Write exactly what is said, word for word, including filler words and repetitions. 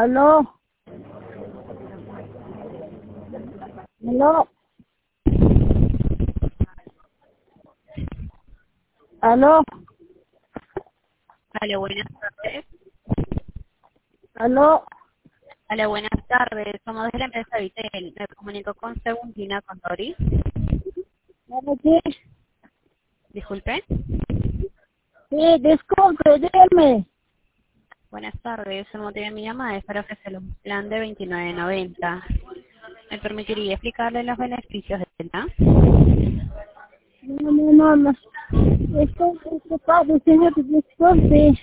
Aló, aló, aló, Hola, buenas tardes. aló, Hola, buenas tardes. Somos de la empresa Vitel. Me comunico con Segundina Contori. ¿para qué? Disculpe. Sí, disculpe, dime. Buenas tardes. El motivo de mi llamada es para ofrecerle un plan de veintinueve noventa. ¿Me permitiría explicarle los beneficios del plan? No, no, no, no. Estoy ocupado, señor, disculpe.